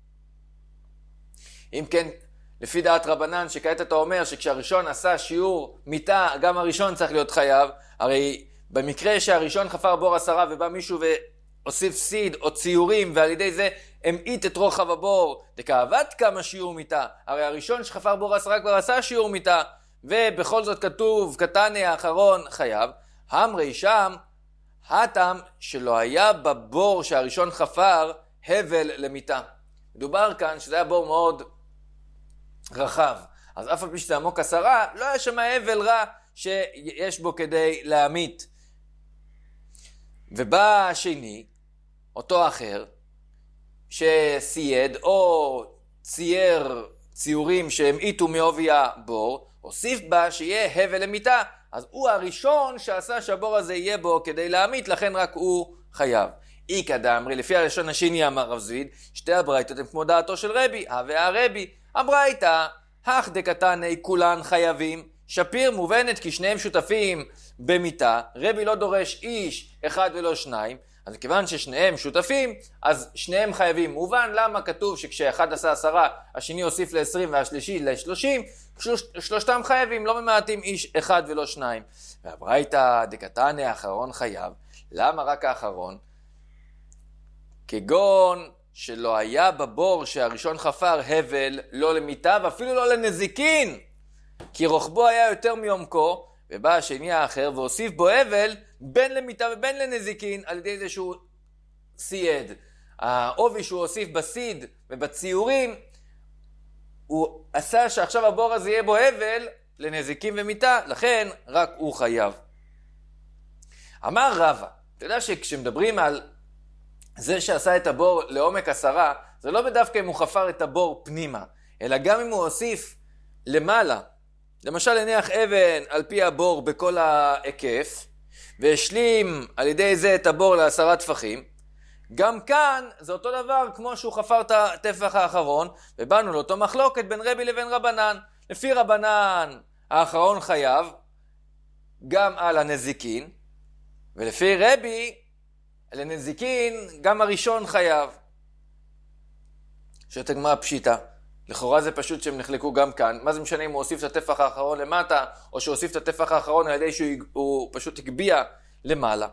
אם כן, לפי דעת רבנן, שכעת אתה אומר שכשהראשון עשה שיעור מיתה, גם הראשון צריך להיות חייב, הרי במקרה שהראשון חפר בור 10 ובא מישהו והוסיף סיד או ציורים, ועל ידי זה המעיט את רוחב הבור, דכעבד כמה שיעור מיתה, הרי הראשון שחפר בור 10 כבר עשה שיעור מיתה, ובכל זאת כתוב קטני האחרון חייב. המרי שם הטעם שלא היה בבור שהראשון חפר הבל למיתה. מדובר כאן שזה היה בור מאוד רחב, אז אף על פי שזה עמוק 10, לא היה שם הבל רע שיש בו כדי להמית. ובא השני, אותו אחר, שסייד או צייר ציורים שהמעיטו מעובי הבור, הוסיף בה שיהיה הבל למיתה, אז הוא הראשון שעשה שהבור הזה יהיה בו כדי להמית, לכן רק הוא חייב. איכא דאמרי, לפי הלשון השני אמר רב זביד, שתי הברייתות הן כמו דעתו של רבי, והרבי, הברייתא, הך דקתני כולן חייבים, שפיר מובנת כי שניהם שותפים במיתה, רבי לא דורש איש אחד ולא שניים, אז כיוון ששניהם שותפים, אז שניהם חייבים. מובן למה כתוב שכשאחד עשה 10, השני הוסיף ל-20 והשלישי ל-30, שלושתם חייבים, לא ממעטים איש אחד ולא שניים. והברייתא דקתני האחרון חייב. למה רק האחרון? כגון שלא היה בבור שהראשון חפר הבל, לא למיתה ואפילו לא לנזיקין, כי רוחבו היה יותר מעומקו, ובא השני האחר והוסיף בו הבל בין למיתה ובין לנזיקין, על ידי זה שהוא סייד. העובי שהוא הוסיף בסיד ובציורים, הוא עשה שעכשיו הבור הזה יהיה בו הבל לנזיקין ומיתה, לכן רק הוא חייב. אמר רבא, אתה יודע שכשמדברים על זה שעשה את הבור לעומק 10, זה לא בדווקא אם הוא חפר את הבור פנימה, אלא גם אם הוא הוסיף למעלה. למשל הניח אבן על פי הבור בכל ההיקף, והשלים על ידי זה את הבור ל10 טפחים, גם כאן זה אותו דבר כמו שהוא חפר את הטפח האחרון, ובאנו לאותו מחלוקת בין רבי לבין רבנן. לפי רבנן האחרון חייב גם על הנזיקין, ולפי רבי לנזיקין גם הראשון חייב. שאת הגמרא פשיטה. לכאורה זה פשוט שהם נחלקו גם כאן. מה זה משנה אם הוא הוסיף את הטפח האחרון למטה, או שהוא הוסיף את הטפח האחרון על ידי שהוא פשוט הגביע למעלה.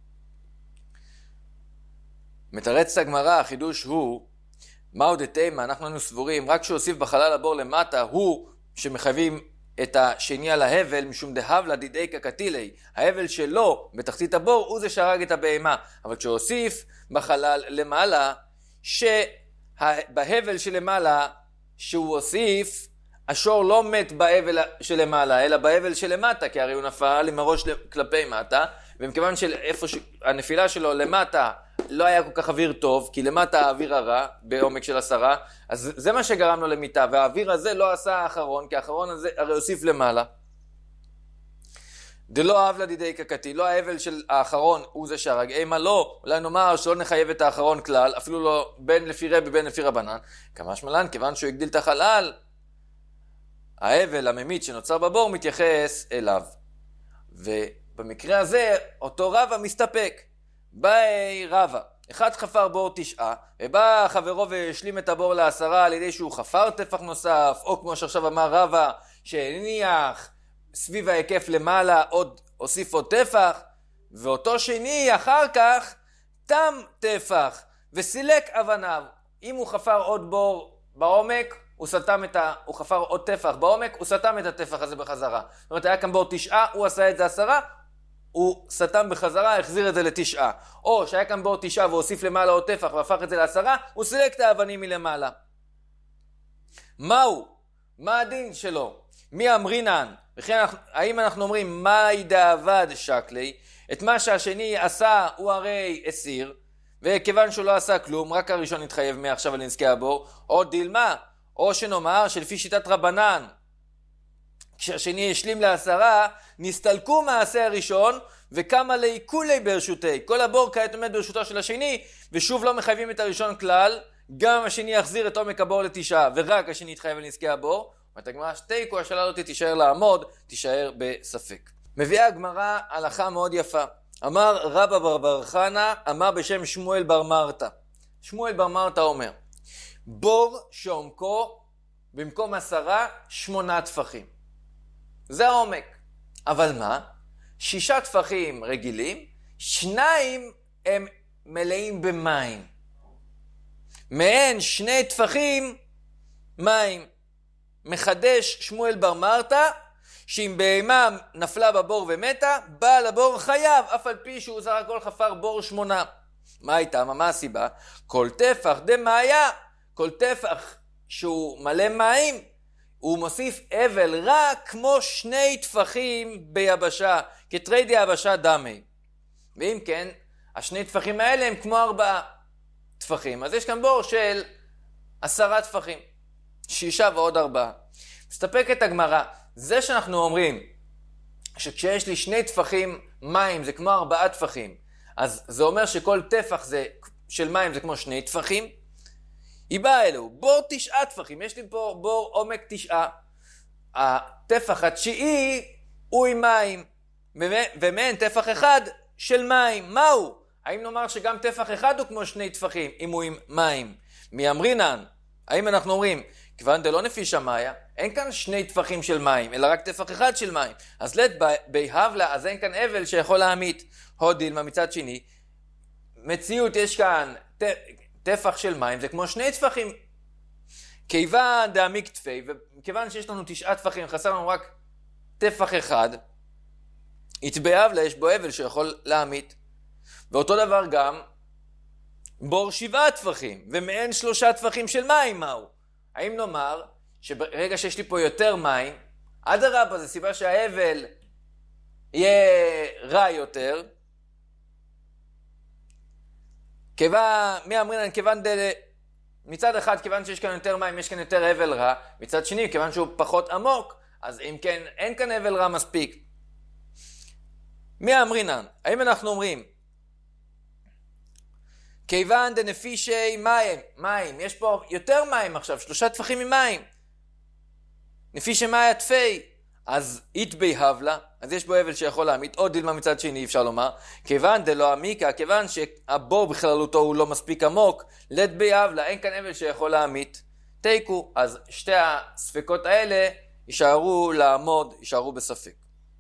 מתרץ הגמרא, החידוש הוא, מהו דתימה, אנחנו היינו סבורים, רק שהוסיף בחלל הבור למטה, הוא שמחייבים את השני על ההבל, משום דהבלה דידאיקה קטילי. ההבל שלו בתחתית הבור הוא זה שהרג את הבהמה. אבל כשהוסיף בחלל למעלה, שבהבל שלמעלה שהוא הוסיף, השור לא מת באבל שלמעלה, אלא באבל שלמטה, כי הרי הוא נפל עם הראש כלפי מטה, ומכיוון שאיפה הנפילה שלו למטה לא היה כל כך אוויר טוב, כי למטה האוויר הרע, בעומק של 10, אז זה מה שגרם לו למיטה, והאוויר הזה לא עשה האחרון, כי האחרון הזה הרי הוסיף למעלה. דלא אהב לדידי קקתי, לא האבל של האחרון הוא זה שהרג, אימה לא, אולי נאמר שלא נחייב את האחרון כלל, אפילו לא בין לפי רבי בין לפי רבנן, כמשמע לן, כיוון שהוא הגדיל את החלל, האבל הממית שנוצר בבור מתייחס אליו. ובמקרה הזה, אותו רבא מסתפק. באי רבא, אחד חפר בור 9, ובא חברו והשלים את הבור ל10 על ידי שהוא חפר טפח נוסף, או כמו שעכשיו אמר רבא, שהניח סביב ההיקף למעלה, הוסיף עוד טפח, ואותו שני אחר כך תם טפח, וסילק אבניו. אם הוא חפר עוד בור בעומק, הוא חפר עוד טפח בעומק, הוא סתם את הטפח הזה בחזרה. זאת אומרת, היה כאן בור 9, הוא עשה את זה 10, הוא סתם בחזרה, החזיר את זה ל9. או שהיה כאן בור 9 והוסיף למעלה עוד טפח והפך את זה ל10, הוא סילק את האבנים מלמעלה. מהו? מה הדין שלו? מי אמרינן? וכן, האם אנחנו אומרים, מהי דאבד שקלי? את מה שהשני עשה הוא הרי הסיר, וכיוון שהוא לא עשה כלום, רק הראשון התחייב מעכשיו על נזקי הבור, או דילמה, או שנאמר שלפי שיטת רבנן, כשהשני השלים ל10, נסתלקו מעשה הראשון, וכמה לעיקולי ברשותי. כל הבור כעת עומד ברשותו של השני, ושוב לא מחייבים את הראשון כלל, גם השני יחזיר את עומק הבור ל9, ורק השני יתחייב על נזקי הבור. אומרת הגמרא, תיקו, השאלה לא תישאר לעמוד, תישאר בספק. מביאה הגמרא הלכה מאוד יפה. אמר רבא בר חנא, אמר בשם שמואל בר מרתא. שמואל בר מרתא אומר, בור שעומקו במקום 10, 8 טפחים. זה העומק. אבל מה? 6 טפחים רגילים, 2 הם מלאים במים. מהן 2 טפחים מים. מחדש שמואל בר מרתא, שאם בהמה נפלה בבור ומתה, בעל הבור חייב, אף על פי שהוא זר הכל חפר בור 8. מה הייתה? מה הסיבה? כל טפח דמאיה, כל טפח שהוא מלא מים, הוא מוסיף אבל רק כמו 2 טפחים ביבשה, כתרי דיבשה דמי. ואם כן, 2 טפחים האלה הם כמו 4 טפחים. אז יש כאן בור של 10 טפחים. 6 ועוד 4. מסתפקת הגמרא. זה שאנחנו אומרים שכשיש לי 2 טפחים מים זה כמו 4 טפחים, אז זה אומר שכל טפח של מים זה כמו 2 טפחים. היא באה אלו, בור 9 טפחים, יש לי פה בור עומק 9. הטפח התשיעי הוא עם מים, ומהן טפח אחד של מים. מהו? האם נאמר שגם טפח אחד הוא כמו 2 טפחים אם הוא עם מים? מי אמרינן? האם אנחנו אומרים, כיוון דלא נפישה מאיה, אין כאן 2 טפחים של מים, אלא רק טפח אחד של מים. אז לית בהבלה, אז אין כאן אבל שיכול להמית. הודילמה מצד שני, מציאות יש כאן טפח של מים, זה כמו 2 טפחים. כיוון דעמיק טפי, וכיוון שיש לנו 9 טפחים, חסר לנו רק טפח אחד, בהבלה יש בו אבל שיכול להמית. ואותו דבר גם, בור 7 טפחים, ומעין 3 טפחים של מים, מהו? האם נאמר שברגע שיש לי פה יותר מים, אדרבה, זה סיבה שהאבל יהיה רע יותר. מי אמרינן, מצד אחד, כיוון שיש כאן יותר מים, יש כאן יותר אבל רע. מצד שני, כיוון שהוא פחות עמוק, אז אם כן, אין כאן אבל רע מספיק. מי אמרינן, האם אנחנו אומרים, כיוון דנפישי מים, יש פה יותר מים עכשיו, 3 טפחים ממים. נפישי מאיה טפי, אז איתבי הבלה, אז יש בו אבל שיכול להמית, או דילמה מצד שני אפשר לומר, כיוון דלא עמיקה, כיוון שהבור בכללותו הוא לא מספיק עמוק, לית בי הבלה, אין כאן אבל שיכול להמית. תיקו, אז 2 הספקות האלה יישארו לעמוד, יישארו בספק.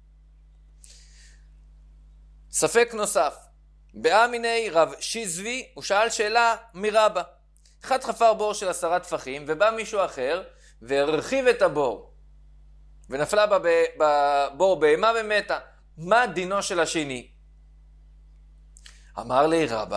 ספק נוסף. באמיני רב שיזבי, הוא שאל שאלה מרבא. אחד חפר בור של 10 טפחים, ובא מישהו אחר, והרחיב את הבור. ונפלה בבור בהמה ומתה. מה דינו של השני? אמר לי רבא,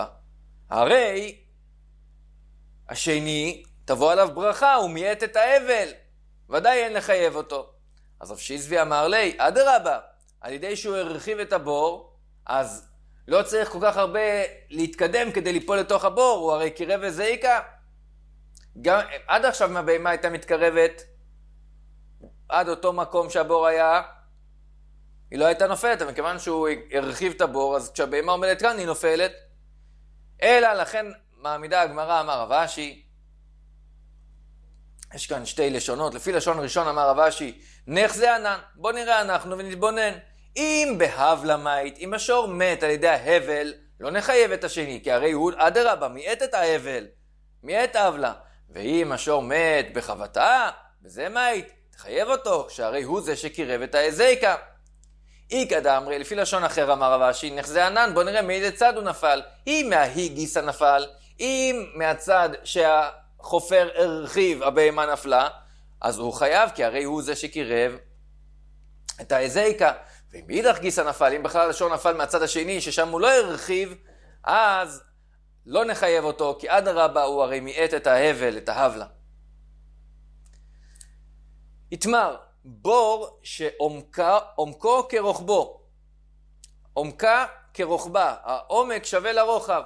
הרי השני תבוא עליו ברכה, הוא מייט את האבל. ודאי אין לחייב אותו. אז רב שיזבי אמר לי, אדרבה, על ידי שהוא הרחיב את הבור, אז לא צריך כל כך הרבה להתקדם כדי ליפול לתוך הבור, הוא הרי קירב וזעיקה. עד עכשיו מהבהמה הייתה מתקרבת עד אותו מקום שהבור היה, היא לא הייתה נופלת, אבל מכיוון שהוא הרחיב את הבור, אז כשהבהמה עומדת כאן היא נופלת. אלא לכן מעמידה הגמרא, אמר רב אשי, יש כאן שתי לשונות, לפי לשון ראשון אמר רב אשי, נחזה ענן, בוא נראה אנחנו ונתבונן. אם בהבלה מית, אם השור מת על ידי ההבל, לא נחייב את השני, כי הרי הוא אדרבה, מיעט את ההבל, מיעט ההבלה. ואם השור מת בחבטה, בזה מית, תחייב אותו, שהרי הוא זה שקירב את ההזיקה. איקא דאמרי, לפי לשון אחר אמר רב אשי, נחזה ענן, בוא נראה מאיזה צד הוא נפל. אם מההי גיסא נפל, אם מהצד שהחופר הרחיב הבהמה נפלה, אז הוא חייב, כי הרי הוא זה שקירב את ההזיקה. ואם מאידך גיסא נפל, אם בכלל השור נפל מהצד השני, ששם הוא לא הרחיב, אז לא נחייב אותו, כי אדרבה הוא הרי מיעט את ההבל, את ההבלה. יתמר, בור שעומקו כרוחבו, עומקה כרוחבה, העומק שווה לרוחב,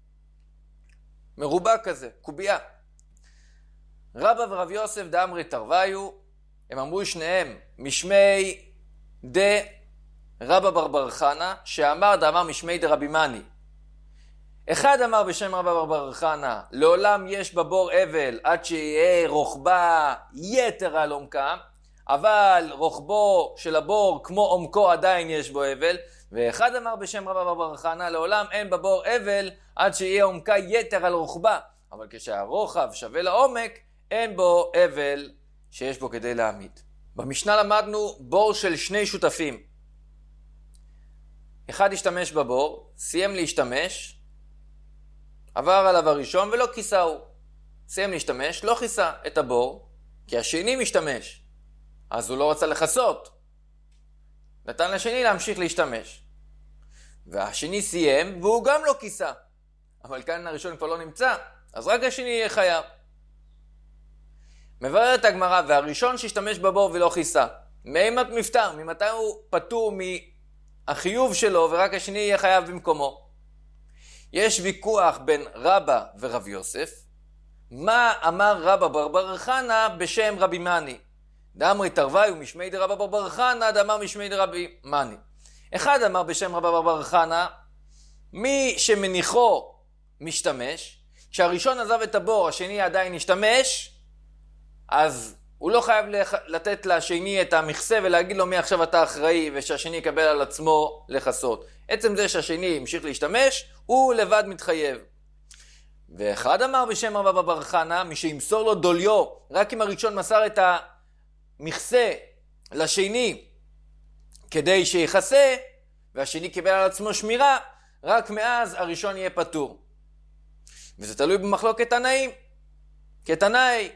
מרובע כזה, קובייה. רבא ורב יוסף דאמרי תרוויו, הם אמרו שניהם משמי דה רבא בר חנא, שאמר דאמר משמי דה רבי מני. אחד אמר בשם רבא בר חנא, לעולם יש בבור אבל עד שיהיה רוחבה יתר על עומקה, אבל רוחבו של הבור כמו עומקו עדיין יש בו אבל. ואחד אמר בשם רבא בר חנא, לעולם אין בבור אבל עד שיהיה עומקה יתר על רוחבה, אבל כשהרוחב שווה לעומק אין בו אבל שיש בו כדי להעמיד. במשנה למדנו בור של שני שותפים. אחד השתמש בבור, סיים להשתמש, עבר עליו הראשון ולא כיסהו. סיים להשתמש, לא כיסה את הבור, כי השני משתמש. אז הוא לא רצה לחסות. נתן לשני להמשיך להשתמש. והשני סיים, והוא גם לא כיסה. אבל כאן הראשון כבר לא נמצא, אז רק השני יהיה חייב. מבררת הגמרא, והראשון שהשתמש בבור ולא כיסה, מאימת מפטר, ממתי הוא פטור מהחיוב שלו, ורק השני יהיה חייב במקומו. יש ויכוח בין רבא ורב יוסף, מה אמר רבא בר חנא בשם רבי מני. דאמרי תרוויו משמי דרבא בר חנא, דאמר משמי דרבי מני. אחד אמר בשם רבא בר חנא, מי שמניחו משתמש, כשהראשון עזב את הבור, השני עדיין השתמש, אז הוא לא חייב לתת לשני את המכסה ולהגיד לו מעכשיו אתה אחראי, ושהשני יקבל על עצמו לחסות. עצם זה שהשני ימשיך להשתמש, הוא לבד מתחייב. ואחד אמר בשם רבא בר חנא, מי שימסור לו דוליו, רק אם הראשון מסר את המכסה לשני כדי שיחסה, והשני קיבל על עצמו שמירה, רק מאז הראשון יהיה פטור. וזה תלוי במחלוקת תנאים. כתנאי,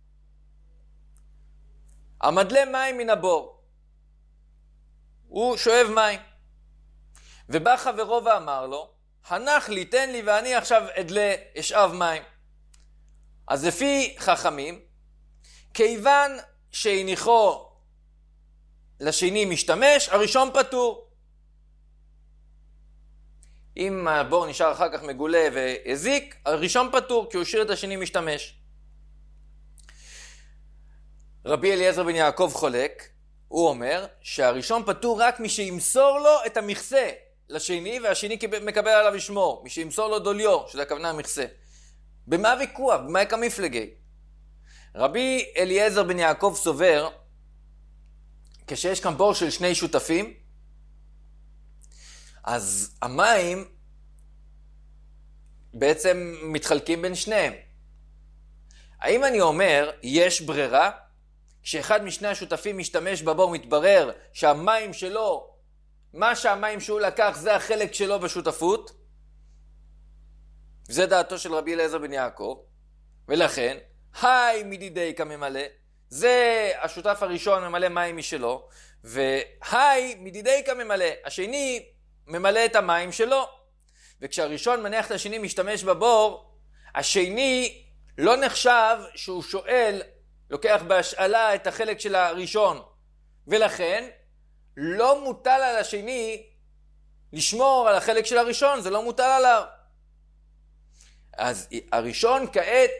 המדלה מים מן הבור, הוא שואב מים, ובא חברו ואמר לו, הנח לי, תן לי ואני עכשיו אדלה, אשאב מים. אז לפי חכמים, כיוון שהניחו לשני משתמש, הראשון פטור. אם הבור נשאר אחר כך מגולה והזיק, הראשון פטור, כי הוא השאיר את השני משתמש. רבי אליעזר בן יעקב חולק, הוא אומר שהראשון פטור רק מי שימסור לו את המכסה לשני, והשני מקבל עליו ישמור, מי שימסור לו דוליו, שזה הכוונה המכסה. במה ויכוח? במה יקה מפלגי? רבי אליעזר בן יעקב סובר, כשיש כאן בור של שני שותפים, אז המים בעצם מתחלקים בין שניהם. האם אני אומר, יש ברירה? כשאחד משני השותפים משתמש בבור, מתברר שהמים שלו, מה שהמים שהוא לקח, זה החלק שלו בשותפות. זה דעתו של רבי אליעזר בן יעקב. ולכן, היי מדידי כממלא, זה השותף הראשון ממלא מים משלו, והי מדידי כממלא, השני ממלא את המים שלו. וכשהראשון מניח את השני משתמש בבור, השני לא נחשב שהוא שואל לוקח בהשאלה את החלק של הראשון, ולכן לא מוטל על השני לשמור על החלק של הראשון, זה לא מוטל עליו. אז הראשון כעת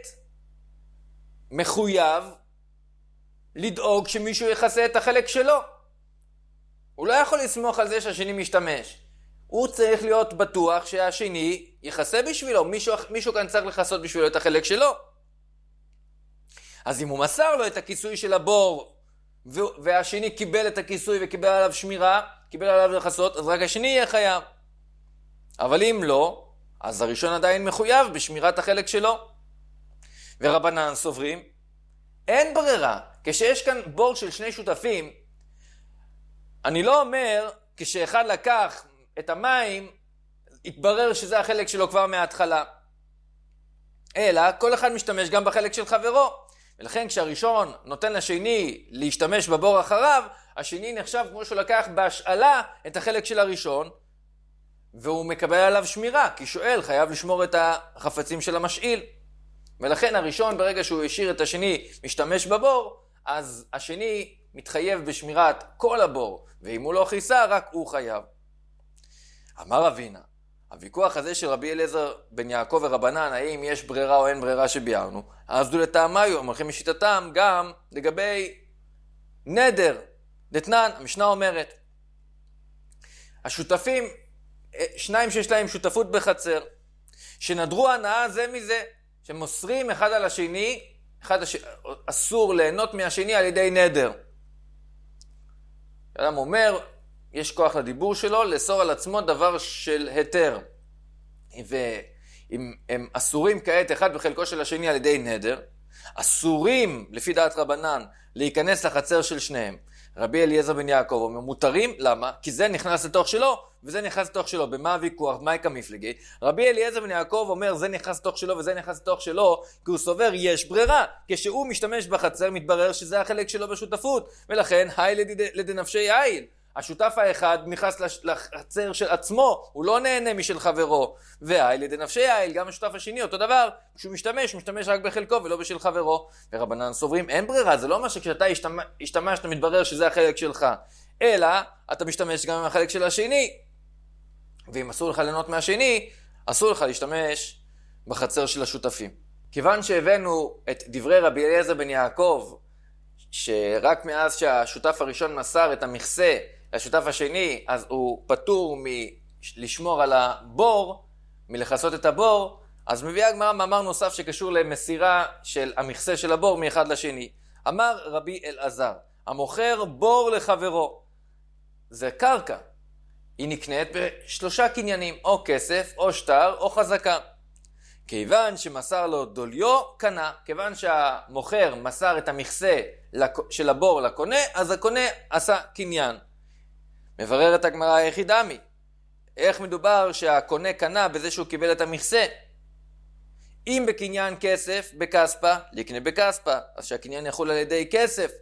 מחויב לדאוג שמישהו יחסה את החלק שלו. הוא לא יכול לסמוך על זה שהשני משתמש. הוא צריך להיות בטוח שהשני יחסה בשבילו. מישהו כאן צריך לחסות בשבילו את החלק שלו. אז אם הוא מסר לו את הכיסוי של הבור, והשני קיבל את הכיסוי וקיבל עליו שמירה, קיבל עליו לחסות, אז רק השני יהיה חייב. אבל אם לא, אז הראשון עדיין מחויב בשמירת החלק שלו. ורבנן סוברים, אין ברירה. כשיש כאן בור של שני שותפים, אני לא אומר, כשאחד לקח את המים, התברר שזה החלק שלו כבר מההתחלה. אלא, כל אחד משתמש גם בחלק של חברו. ולכן כשהראשון נותן לשני להשתמש בבור אחריו, השני נחשב כמו שהוא לקח בהשאלה את החלק של הראשון, והוא מקבל עליו שמירה, כי שואל חייב לשמור את החפצים של המשאיל. ולכן הראשון ברגע שהוא השאיר את השני משתמש בבור, אז השני מתחייב בשמירת כל הבור, ואם הוא לא חיסה רק הוא חייב. אמר אבינה, הוויכוח הזה של רבי אליעזר בן יעקב ורבנן, האם יש ברירה או אין ברירה שביארנו, אז דו לטעמיו, הם הולכים משיטתם גם לגבי נדר. דתנן, המשנה אומרת, השותפים, שניים שיש להם שותפות בחצר, שנדרו הנאה זה מזה, שמוסרים אחד על השני, אסור ליהנות מהשני על ידי נדר. אדם אומר, יש כוח לדיבור שלו, לאסור על עצמו דבר של היתר. ואם הם אסורים כעת אחד בחלקו של השני על ידי נדר, אסורים לפי דעת רבנן להיכנס לחצר של שניהם. רבי אליעזר בן יעקב אומר, מותרים, למה? כי זה נכנס לתוך שלו, וזה נכנס לתוך שלו. במה הוויכוח? מה כמפלגי? רבי אליעזר בן יעקב אומר, זה נכנס לתוך שלו וזה נכנס לתוך שלו, כי הוא סובר, יש ברירה. כשהוא משתמש בחצר, מתברר שזה החלק שלו בשותפות, ולכן, היי לדנפשי היל. השותף האחד נכנס לחצר של עצמו, הוא לא נהנה משל חברו. והיי לדנפשי היל, גם השותף השני, אותו דבר, כשהוא משתמש רק בחלקו ולא בשל חברו. ורבנן סוברים, אין ברירה, זה לא מה שכשאתה השתמשת מתברר שזה החלק שלך, אלא אתה משתמש גם עם החלק של השני. ואם אסור לך ליהנות מהשני, אסור לך להשתמש בחצר של השותפים. כיוון שהבאנו את דברי רבי אליעזר בן יעקב, שרק מאז שהשותף הראשון מסר את המכסה לשותף השני, אז הוא פטור מלשמור על הבור, מלחסות את הבור, אז מביאה הגמרא מאמר נוסף שקשור למסירה של המכסה של הבור מאחד לשני. אמר רבי אלעזר, המוכר בור לחברו, זה קרקע. היא נקנית בשלושה קניינים, או כסף, או שטר, או חזקה. כיוון שמסר לו דוליו, קנה. כיוון שהמוכר מסר את המכסה של הבור לקונה, אז הקונה עשה קניין. מבררת הגמרא היחידמי. איך מדובר שהקונה קנה בזה שהוא קיבל את המכסה? אם בקניין כסף, בכספה, לקנה בכספה. אז שהקניין יחול על ידי כסף.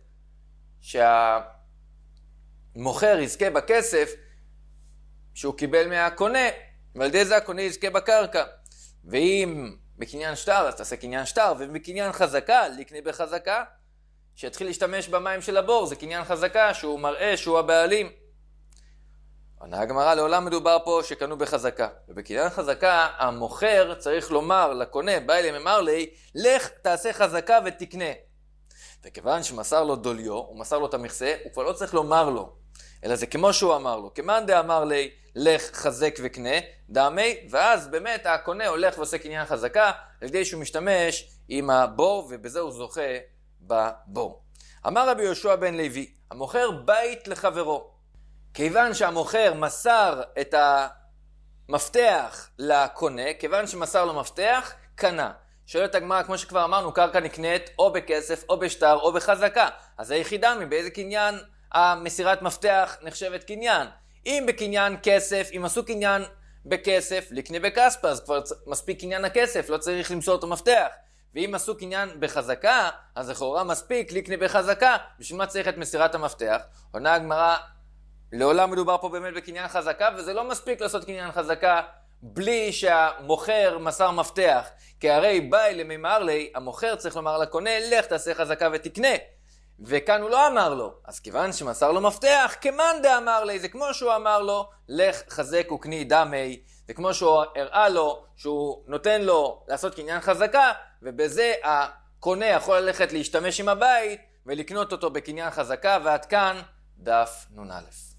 שהמוכר יזכה בכסף שהוא קיבל מהקונה, ועל ידי זה הקונה יזכה בקרקע. ואם בקניין שטר, אז תעשה קניין שטר, ובקניין חזקה, לקנה בחזקה, שיתחיל להשתמש במים של הבור, זה קניין חזקה שהוא מראה שהוא הבעלים. עונה הגמרא, לעולם מדובר פה שקנו בחזקה. ובקניין חזקה, המוכר צריך לומר לקונה, בא אליהם אמר לי, לך תעשה חזקה ותקנה. וכיוון שמסר לו דוליו, הוא מסר לו את המכסה, הוא כבר לא צריך לומר לו, אלא זה כמו שהוא אמר לו. כמאן דאמר לי, לך חזק וקנה, דמי, ואז באמת הקונה הולך ועושה קניין חזקה, על ידי שהוא משתמש עם הבור, ובזה הוא זוכה בבור. אמר רבי יהושע בן לוי, המוכר בית לחברו. כיוון שהמוכר מסר את המפתח לקונה, כיוון שמסר לו מפתח, קנה. שואלת הגמרא, כמו שכבר אמרנו, קרקע נקנית או בכסף, או בשטר, או בחזקה. אז היחידה מבאיזה קניין המסירת מפתח נחשבת קניין. אם בקניין כסף, אם עשו קניין בכסף, לקנה בכספה, אז כבר מספיק קניין הכסף, לא צריך למסור את המפתח. ואם עשו קניין בחזקה, אז לכאורה מספיק לקנה בחזקה, בשביל מה צריך את מסירת המפתח? עונה הגמרא, לעולם מדובר פה באמת בקניין חזקה, וזה לא מספיק לעשות קניין חזקה בלי שהמוכר מסר מפתח. כי הרי באי למימר לי, המוכר צריך לומר לקונה, לך תעשה חזקה ותקנה. וכאן הוא לא אמר לו. אז כיוון שמסר לו מפתח, כמאן דאמר לי, זה כמו שהוא אמר לו, לך חזק וקני דמי. זה כמו שהוא הראה לו, שהוא נותן לו לעשות קניין חזקה, ובזה הקונה יכול ללכת להשתמש עם הבית, ולקנות אותו בקניין חזקה, ועד כאן דף נ"א.